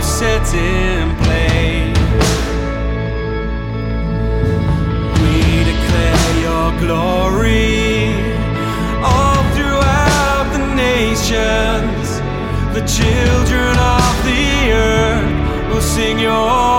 you set in place. We declare your glory all throughout the nations. The children of the earth will sing your